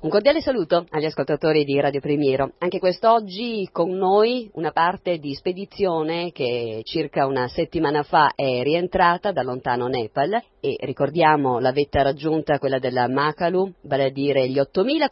Un cordiale saluto agli ascoltatori di Radio Primiero. Anche quest'oggi con noi una parte di spedizione che circa una settimana fa è rientrata da lontano Nepal e ricordiamo la vetta raggiunta, quella della Makalu, vale a dire gli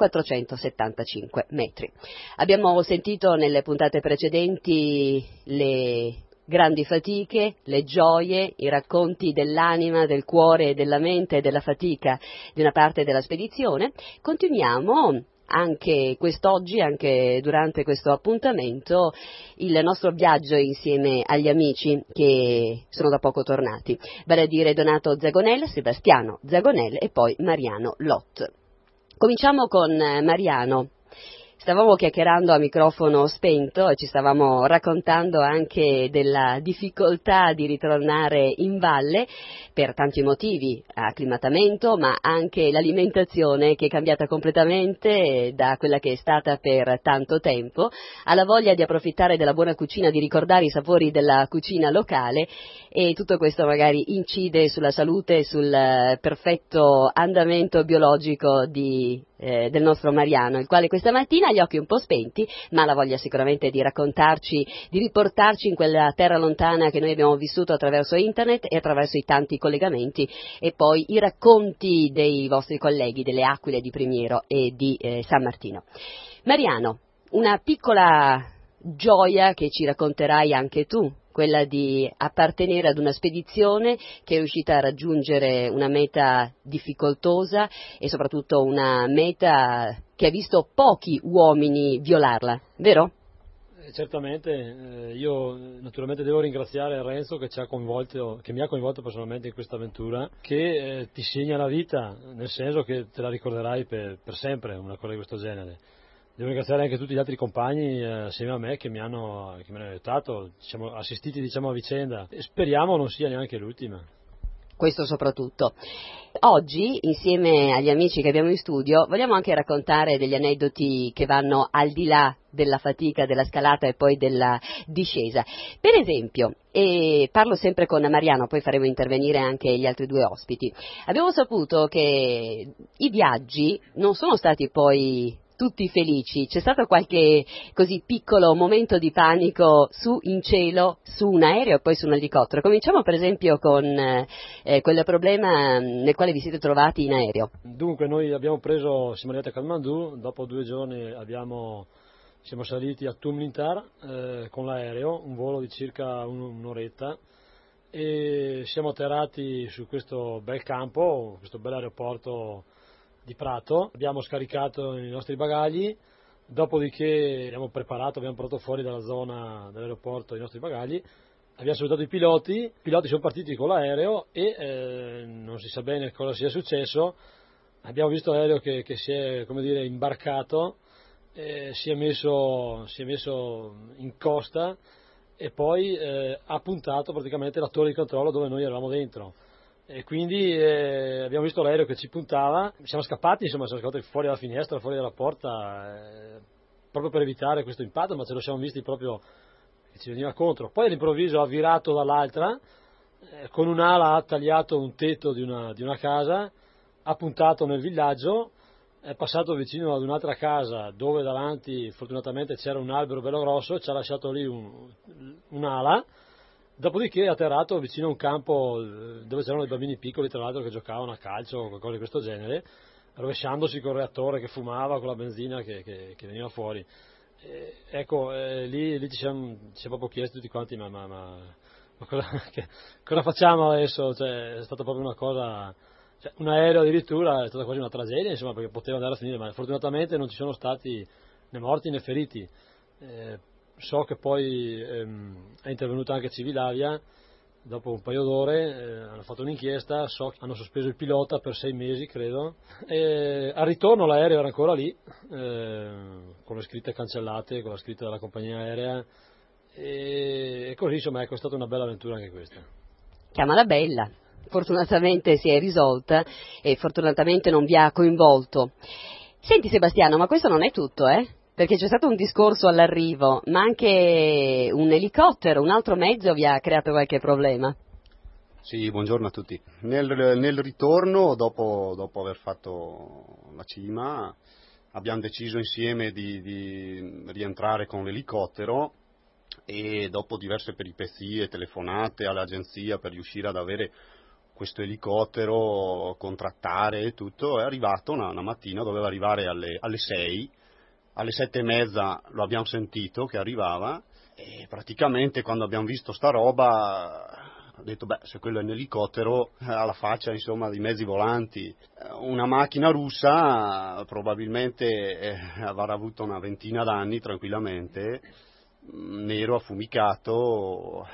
8.475 metri. Abbiamo sentito nelle puntate precedenti le grandi fatiche, le gioie, i racconti dell'anima, del cuore e della mente e della fatica di una parte della spedizione. Continuiamo anche quest'oggi, anche durante questo appuntamento, il nostro viaggio insieme agli amici che sono da poco tornati, vale a dire Donato Zagonel, Sebastiano Zagonel e poi Mariano Lot. Cominciamo con Mariano. Stavamo chiacchierando a microfono spento e ci stavamo raccontando anche della difficoltà di ritornare in valle per tanti motivi, acclimatamento, ma anche l'alimentazione che è cambiata completamente da quella che è stata per tanto tempo, alla voglia di approfittare della buona cucina, di ricordare i sapori della cucina locale, e tutto questo magari incide sulla salute e sul perfetto andamento biologico del nostro Mariano, il quale questa mattina ha gli occhi un po' spenti, ma la voglia sicuramente di raccontarci, di riportarci in quella terra lontana che noi abbiamo vissuto attraverso internet e attraverso i tanti collegamenti, e poi i racconti dei vostri colleghi delle Aquile di Primiero e di San Martino. Mariano, una piccola gioia che ci racconterai anche tu, quella di appartenere ad una spedizione che è riuscita a raggiungere una meta difficoltosa e soprattutto una meta che ha visto pochi uomini violarla, vero? Certamente, io naturalmente devo ringraziare Renzo che mi ha coinvolto personalmente in questa avventura, che ti segna la vita, nel senso che te la ricorderai per sempre, una cosa di questo genere. Devo ringraziare anche tutti gli altri compagni assieme a me che mi hanno aiutato, assistiti a vicenda, e speriamo non sia neanche l'ultima. Questo soprattutto. Oggi, insieme agli amici che abbiamo in studio, vogliamo anche raccontare degli aneddoti che vanno al di là della fatica, della scalata e poi della discesa. Per esempio, e parlo sempre con Mariano, poi faremo intervenire anche gli altri due ospiti, abbiamo saputo che i viaggi non sono stati poi tutti felici, c'è stato qualche così piccolo momento di panico su in cielo, su un aereo e poi su un elicottero. Cominciamo per esempio con quel problema nel quale vi siete trovati in aereo. Dunque noi siamo arrivati a Kathmandu, dopo 2 giorni siamo saliti a Tumlintar con l'aereo, un volo di circa un'oretta, e siamo atterrati su questo bel campo, questo bel aeroporto di Prato. Abbiamo scaricato i nostri bagagli, dopodiché abbiamo portato fuori dalla zona dell'aeroporto i nostri bagagli, abbiamo salutato i piloti sono partiti con l'aereo e non si sa bene cosa sia successo. Abbiamo visto l'aereo che si è, imbarcato, si è messo in costa e poi ha puntato praticamente la torre di controllo dove noi eravamo dentro. E quindi abbiamo visto l'aereo che ci puntava, siamo scappati fuori dalla finestra, fuori dalla porta, proprio per evitare questo impatto, ma ce lo siamo visti proprio che ci veniva contro. Poi all'improvviso ha virato dall'altra, con un'ala ha tagliato un tetto di una casa, ha puntato nel villaggio, è passato vicino ad un'altra casa dove davanti fortunatamente c'era un albero bello grosso, ci ha lasciato lì un'ala. Dopodiché è atterrato vicino a un campo dove c'erano dei bambini piccoli, tra l'altro, che giocavano a calcio o qualcosa di questo genere, rovesciandosi col reattore che fumava, con la benzina che veniva fuori. Lì ci siamo proprio chiesti tutti quanti, ma cosa facciamo adesso? Cioè, è stata proprio una cosa, un aereo addirittura, è stata quasi una tragedia, insomma, perché poteva andare a finire, ma fortunatamente non ci sono stati né morti né feriti. So che poi è intervenuta anche Civilavia dopo un paio d'ore, hanno fatto un'inchiesta, so che hanno sospeso il pilota per 6 mesi, credo, e al ritorno l'aereo era ancora lì, con le scritte cancellate, con la scritta della compagnia aerea, e così, insomma, è stata una bella avventura anche questa. Chiamala bella, fortunatamente si è risolta e fortunatamente non vi ha coinvolto. Senti Sebastiano, ma questo non è tutto, Perché c'è stato un discorso all'arrivo, ma anche un elicottero, un altro mezzo vi ha creato qualche problema? Sì, buongiorno a tutti. Nel ritorno, dopo aver fatto la cima, abbiamo deciso insieme di rientrare con l'elicottero, e dopo diverse peripezie, telefonate all'agenzia per riuscire ad avere questo elicottero, contrattare e tutto, è arrivato una mattina, doveva arrivare alle 6, alle 7:30 lo abbiamo sentito che arrivava, e praticamente quando abbiamo visto sta roba ho detto, se quello è un elicottero, ha la faccia insomma di mezzi volanti, una macchina russa probabilmente avrà avuto una ventina d'anni tranquillamente, nero affumicato.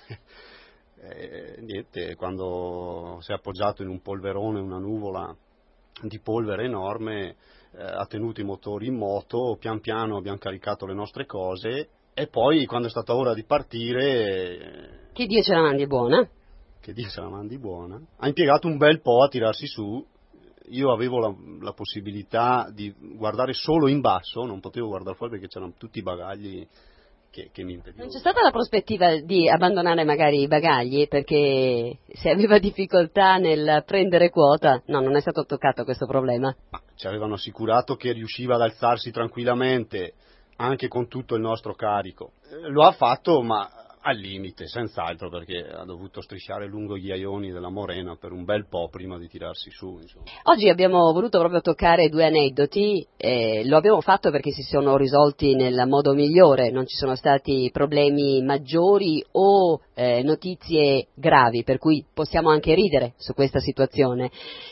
Niente, quando si è appoggiato in un polverone, una nuvola di polvere enorme, ha tenuto i motori in moto, pian piano abbiamo caricato le nostre cose, e poi quando è stata ora di partire... Che Dio ce la mandi buona. Che Dio se la mandi buona. Ha impiegato un bel po' a tirarsi su. Io avevo la possibilità di guardare solo in basso, non potevo guardare fuori perché c'erano tutti i bagagli che mi impedivano. Non c'è stata la prospettiva di abbandonare magari i bagagli, perché se aveva difficoltà nel prendere quota? No, non è stato toccato questo problema. Ma ci avevano assicurato che riusciva ad alzarsi tranquillamente anche con tutto il nostro carico. Lo ha fatto, ma al limite, senz'altro, perché ha dovuto strisciare lungo gli aioni della morena per un bel po' prima di tirarsi su, insomma. Oggi abbiamo voluto proprio toccare due aneddoti, lo abbiamo fatto perché si sono risolti nel modo migliore, non ci sono stati problemi maggiori o notizie gravi, per cui possiamo anche ridere su questa situazione.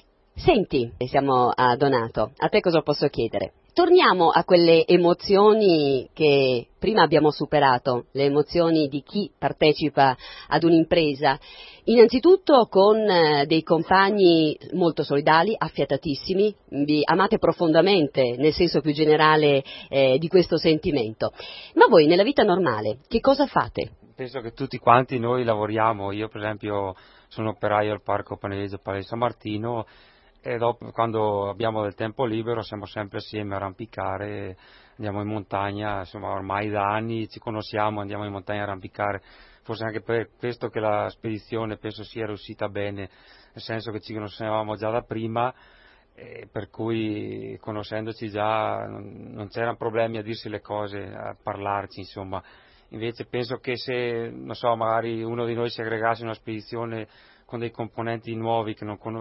Senti, siamo a Donato, a te cosa posso chiedere? Torniamo a quelle emozioni che prima abbiamo superato, le emozioni di chi partecipa ad un'impresa, innanzitutto con dei compagni molto solidali, affiatatissimi, vi amate profondamente nel senso più generale di questo sentimento, ma voi nella vita normale che cosa fate? Penso che tutti quanti noi lavoriamo, io per esempio sono operaio al Parco Paneleggio Palais San Martino, e dopo, quando abbiamo del tempo libero, siamo sempre assieme a arrampicare, andiamo in montagna, insomma ormai da anni ci conosciamo, andiamo in montagna a arrampicare, forse anche per questo che la spedizione penso sia riuscita bene, nel senso che ci conoscevamo già da prima, per cui conoscendoci già non c'erano problemi a dirsi le cose, a parlarci, insomma. Invece penso che se, non so, magari uno di noi si aggregasse in una spedizione con dei componenti nuovi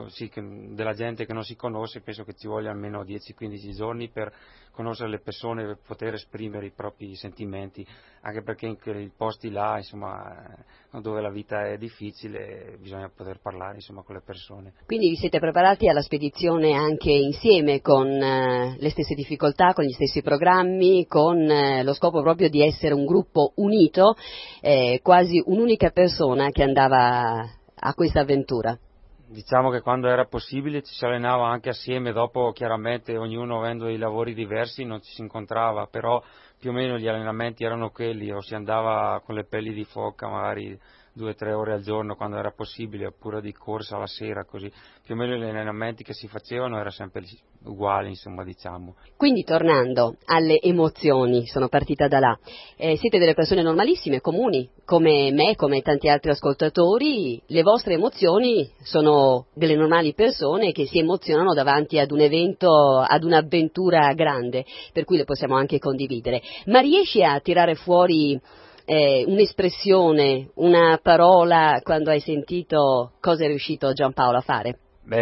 della gente che non si conosce, penso che ci voglia almeno 10-15 giorni per conoscere le persone, per poter esprimere i propri sentimenti, anche perché in quei posti là, insomma, dove la vita è difficile, bisogna poter parlare, insomma, con le persone. Quindi vi siete preparati alla spedizione anche insieme, con le stesse difficoltà, con gli stessi programmi, con lo scopo proprio di essere un gruppo unito, quasi un'unica persona che andava a questa avventura? Diciamo che quando era possibile ci si allenava anche assieme, dopo chiaramente ognuno avendo dei lavori diversi non ci si incontrava, però più o meno gli allenamenti erano quelli, o si andava con le pelli di foca magari 2-3 ore al giorno quando era possibile, oppure di corsa alla sera, così più o meno gli allenamenti che si facevano erano sempre uguali, insomma, diciamo. Quindi tornando alle emozioni, sono partita da là, siete delle persone normalissime, comuni, come me, come tanti altri ascoltatori, le vostre emozioni sono delle normali persone che si emozionano davanti ad un evento, ad un'avventura grande, per cui le possiamo anche condividere, ma riesci a tirare fuori un'espressione, una parola quando hai sentito cosa è riuscito Giampaolo a fare?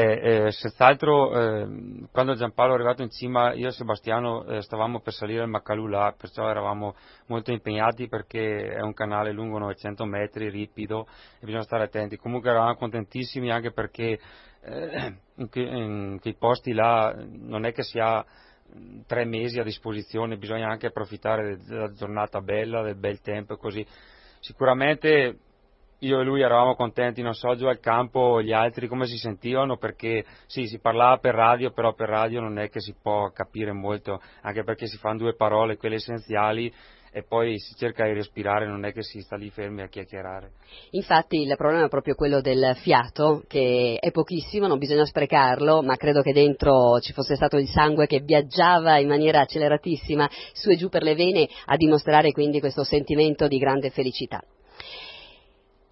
Senz'altro quando Giampaolo è arrivato in cima, io e Sebastiano stavamo per salire al Macalulà, perciò eravamo molto impegnati perché è un canale lungo 900 metri, ripido, e bisogna stare attenti. Comunque eravamo contentissimi anche perché in quei posti là non è che si ha 3 mesi a disposizione, bisogna anche approfittare della giornata bella, del bel tempo e così. Sicuramente io e lui eravamo contenti, non so giù al campo gli altri come si sentivano, perché sì, si parlava per radio, però per radio non è che si può capire molto, anche perché si fanno 2 parole, quelle essenziali, e poi si cerca di respirare, non è che si sta lì fermi a chiacchierare. Infatti il problema è proprio quello del fiato, che è pochissimo, non bisogna sprecarlo, ma credo che dentro ci fosse stato il sangue che viaggiava in maniera acceleratissima su e giù per le vene, a dimostrare quindi questo sentimento di grande felicità.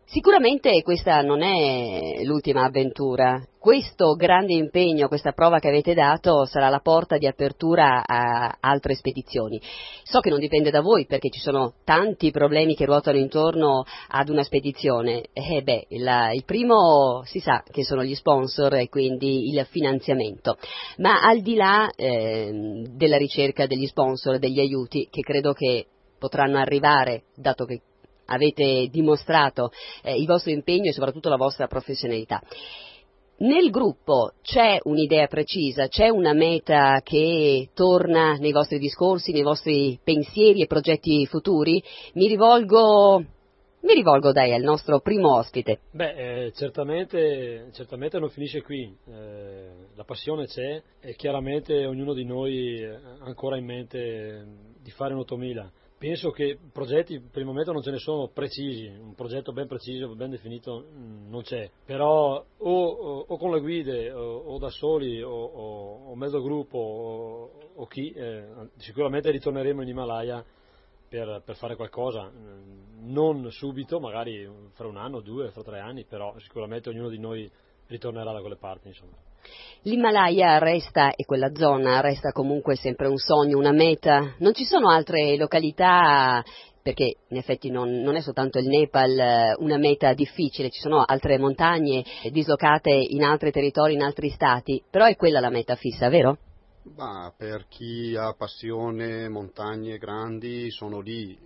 Sicuramente questa non è l'ultima avventura. Questo grande impegno, questa prova che avete dato sarà la porta di apertura a altre spedizioni. So che non dipende da voi perché ci sono tanti problemi che ruotano intorno ad una spedizione. Il primo si sa che sono gli sponsor e quindi il finanziamento. Ma al di là della ricerca degli sponsor, degli aiuti, che credo che potranno arrivare, dato che avete dimostrato il vostro impegno e soprattutto la vostra professionalità. Nel gruppo c'è un'idea precisa, c'è una meta che torna nei vostri discorsi, nei vostri pensieri e progetti futuri? Mi rivolgo dai al nostro primo ospite. Certamente non finisce qui, la passione c'è e chiaramente ognuno di noi ha ancora in mente di fare un 8000. Penso che progetti per il momento non ce ne sono precisi, un progetto ben preciso, ben definito non c'è, però o con le guide o da soli o mezzo gruppo o chi, sicuramente ritorneremo in Himalaya per fare qualcosa, non subito, magari fra un anno, 2, fra 3 anni, però sicuramente ognuno di noi ritornerà da quelle parti, insomma. L'Himalaya resta, e quella zona resta comunque sempre un sogno, una meta. Non ci sono altre località, perché in effetti non è soltanto il Nepal una meta difficile, ci sono altre montagne dislocate in altri territori, in altri stati, però è quella la meta fissa, vero? Ma per chi ha passione, montagne grandi sono lì,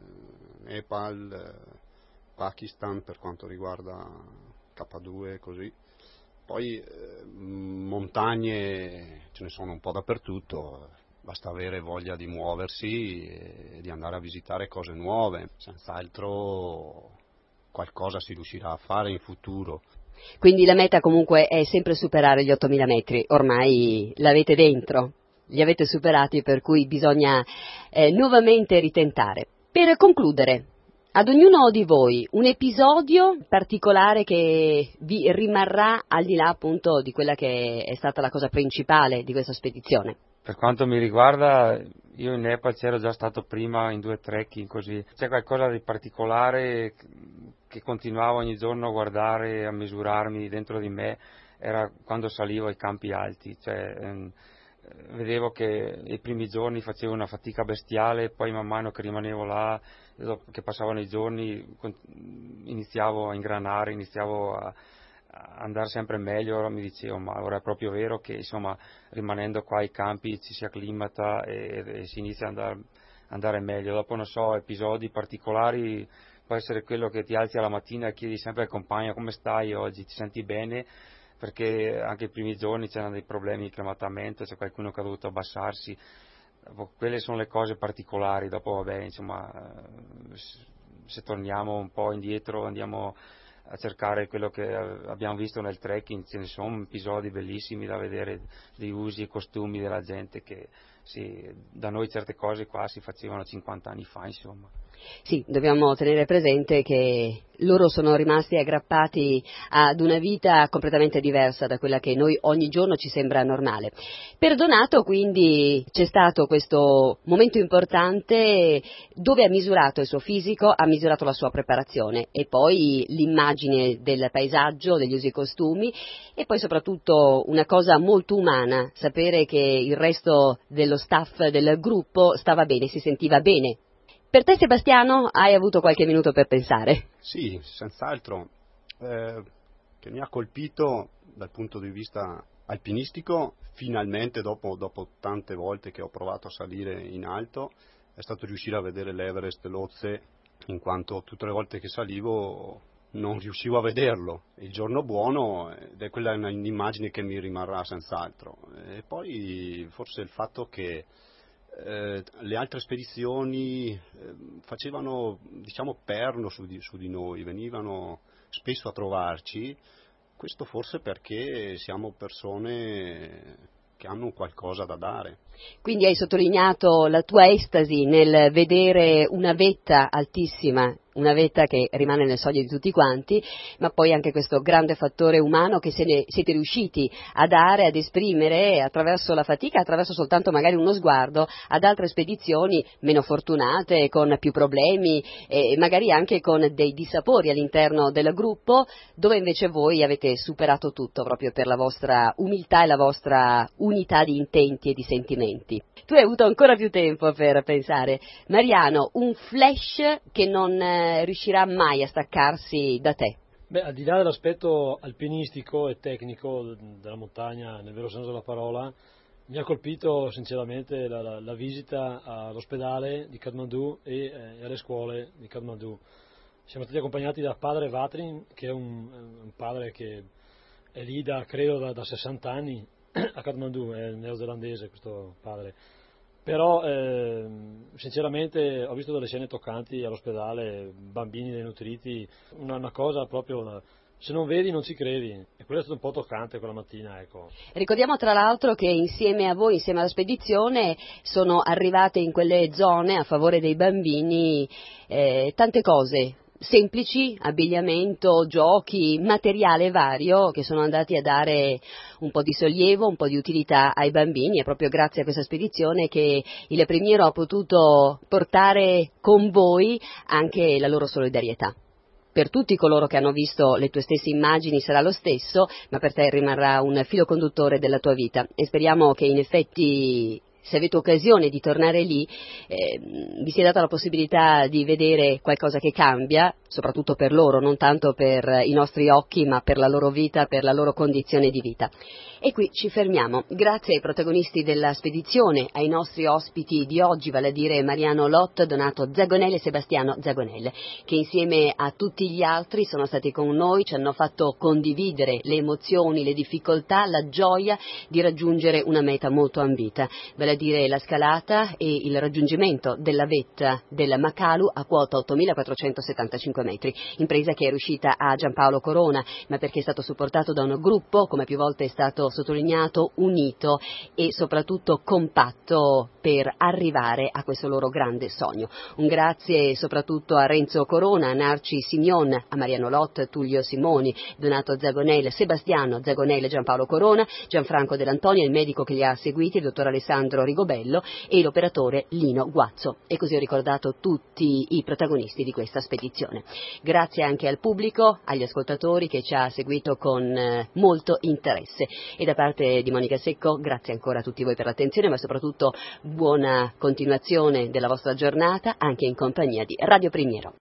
Nepal, Pakistan per quanto riguarda K2 così. Poi montagne ce ne sono un po' dappertutto, basta avere voglia di muoversi e di andare a visitare cose nuove, senz'altro qualcosa si riuscirà a fare in futuro. Quindi la meta comunque è sempre superare gli 8.000 metri, ormai l'avete dentro, li avete superati per cui bisogna nuovamente ritentare. Per concludere, ad ognuno di voi un episodio particolare che vi rimarrà al di là appunto di quella che è stata la cosa principale di questa spedizione. Per quanto mi riguarda, io in Nepal c'ero già stato prima in 2 trekking così. C'è qualcosa di particolare che continuavo ogni giorno a guardare, a misurarmi dentro di me, era quando salivo ai campi alti. Vedevo che i primi giorni facevo una fatica bestiale, poi man mano che rimanevo là, che passavano i giorni, iniziavo a ingranare, iniziavo a andare sempre meglio. Allora mi dicevo, ma ora è proprio vero che insomma rimanendo qua ai campi ci si acclimata e si inizia ad andare meglio. Dopo non so, episodi particolari, può essere quello che ti alzi alla mattina e chiedi sempre al compagno come stai oggi, ti senti bene? Perché anche i primi giorni c'erano dei problemi di acclimatamento, c'è qualcuno che ha dovuto abbassarsi. Quelle sono le cose particolari. Dopo vabbè, insomma, se torniamo un po' indietro, andiamo a cercare quello che abbiamo visto nel trekking, ce ne sono episodi bellissimi da vedere, dei usi e costumi della gente che da noi certe cose qua si facevano 50 anni fa, insomma. Sì, dobbiamo tenere presente che loro sono rimasti aggrappati ad una vita completamente diversa da quella che noi ogni giorno ci sembra normale. Per Donato quindi c'è stato questo momento importante dove ha misurato il suo fisico, ha misurato la sua preparazione e poi l'immagine del paesaggio, degli usi e costumi e poi soprattutto una cosa molto umana, sapere che il resto dello staff del gruppo stava bene, si sentiva bene. Per te Sebastiano hai avuto qualche minuto per pensare? Sì, senz'altro, che mi ha colpito dal punto di vista alpinistico, finalmente dopo tante volte che ho provato a salire in alto, è stato riuscire a vedere l'Everest Lhotse, in quanto tutte le volte che salivo non riuscivo a vederlo. Il giorno buono, ed è quella un'immagine che mi rimarrà senz'altro. E poi forse il fatto che le altre spedizioni facevano perno su di noi, venivano spesso a trovarci, questo forse perché siamo persone che hanno qualcosa da dare. Quindi hai sottolineato la tua estasi nel vedere una vetta altissima una vetta che rimane nel sogno di tutti quanti, ma poi anche questo grande fattore umano che siete riusciti a dare, ad esprimere attraverso la fatica, attraverso soltanto magari uno sguardo, ad altre spedizioni meno fortunate, con più problemi e magari anche con dei dissapori all'interno del gruppo, dove invece voi avete superato tutto proprio per la vostra umiltà e la vostra unità di intenti e di sentimenti. Tu hai avuto ancora più tempo per pensare. Mariano, un flash che non riuscirà mai a staccarsi da te? Beh, al di là dell'aspetto alpinistico e tecnico della montagna, nel vero senso della parola, mi ha colpito sinceramente la visita all'ospedale di Kathmandu e alle scuole di Kathmandu. Siamo stati accompagnati da padre Vatrin, che è un padre che è lì credo da 60 anni a Kathmandu, è neozelandese questo padre. Però sinceramente ho visto delle scene toccanti all'ospedale, bambini denutriti, una cosa proprio, se non vedi non ci credi, e quello è stato un po' toccante quella mattina, ecco. Ricordiamo tra l'altro che insieme a voi, insieme alla spedizione, sono arrivate in quelle zone a favore dei bambini tante cose semplici, abbigliamento, giochi, materiale vario che sono andati a dare un po' di sollievo, un po' di utilità ai bambini. È proprio grazie a questa spedizione che il Primiero ha potuto portare con voi anche la loro solidarietà. Per tutti coloro che hanno visto le tue stesse immagini sarà lo stesso, ma per te rimarrà un filo conduttore della tua vita, e speriamo che in effetti, se avete occasione di tornare lì, vi sia data la possibilità di vedere qualcosa che cambia, soprattutto per loro, non tanto per i nostri occhi, ma per la loro vita, per la loro condizione di vita. E qui ci fermiamo. Grazie ai protagonisti della spedizione, ai nostri ospiti di oggi, vale a dire Mariano Lot, Donato Zagonel e Sebastiano Zagonel, che insieme a tutti gli altri sono stati con noi, ci hanno fatto condividere le emozioni, le difficoltà, la gioia di raggiungere una meta molto ambita, vale a dire la scalata e il raggiungimento della vetta del Makalu a quota 8.475 metri, impresa che è riuscita a Giampaolo Corona, ma perché è stato supportato da un gruppo, come più volte è stato sottolineato, unito e soprattutto compatto per arrivare a questo loro grande sogno. Un grazie soprattutto a Renzo Corona, a Narci Signon, a Mariano Lot, Tullio Simoni, Donato Zagonel, Sebastiano Zagonel, Giampaolo Corona, Gianfranco Dell'Antonio, il medico che li ha seguiti, il dottor Alessandro Rigobello e l'operatore Lino Guazzo. E così ho ricordato tutti i protagonisti di questa spedizione. Grazie anche al pubblico, agli ascoltatori che ci ha seguito con molto interesse. E da parte di Monica Secco, grazie ancora a tutti voi per l'attenzione, ma soprattutto buona continuazione della vostra giornata anche in compagnia di Radio Primiero.